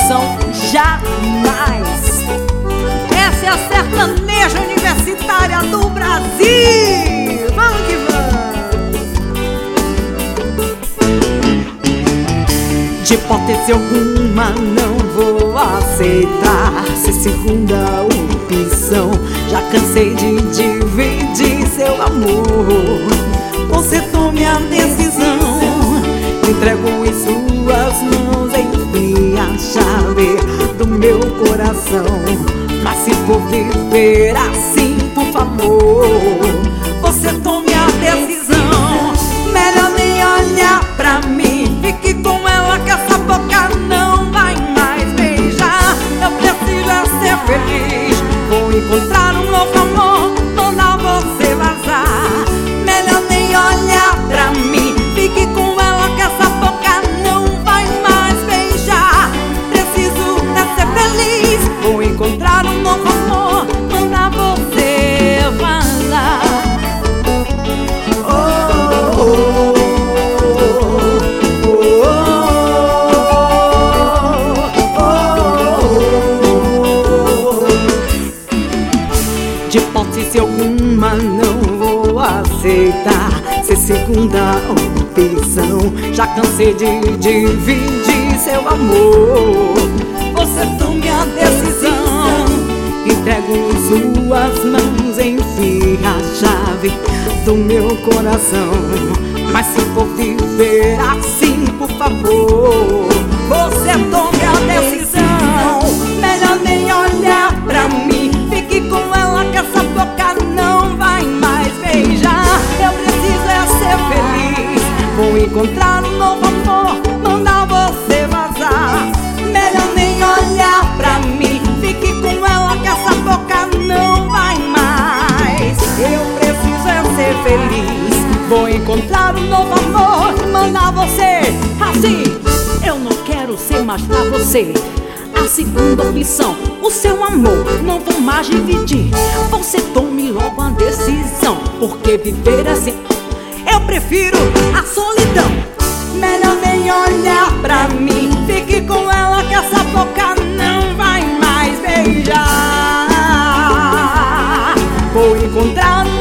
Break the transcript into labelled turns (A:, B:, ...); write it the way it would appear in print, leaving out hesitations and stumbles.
A: opção jamais. Essa é a sertaneja universitária do Brasil. Vamos que vamos. De hipótese alguma não vou aceitar ser segunda opção. Já cansei de dividir seu amor. Você tome a decisão, entrego em suas mãos, enfim, a chave do meu coração. Mas se for viver assim, por favor, você tome a decisão. Melhor nem olhar pra mim, fique com ela que essa boca não vai mais beijar. Eu preciso é ser feliz, vou encontrar um novo amor, mandar você vazar. Melhor nem olhar pra mim, fique com ela que essa boca não vai mais beijar. Preciso é ser feliz, vou encontrar um novo amor, mandar você vazar. De hipótese alguma não vou aceitar ser segunda opção. Já cansei de dividir seu amor. Você tome a decisão, entrego em suas mãos, enfim, a chave do meu coração. Mas se for viver assim, por favor, você tome a decisão. Melhor nem olhar pra mim, fique com ela que essa boca não vai mais beijar. Eu preciso é ser feliz, vou encontrar um novo amor, mandar você vazar. Melhor nem olhar pra mim, fique com ela que essa boca não vai mais. Eu preciso é ser feliz, vou encontrar um novo amor, mandar você assim. Eu não quero ser mais pra você a segunda opção, o seu amor não vou mais dividir. Você tome logo a decisão, porque viver assim eu prefiro a solidão. Melhor nem olhar pra mim, fique com ela que essa boca não vai mais beijar. Vou encontrar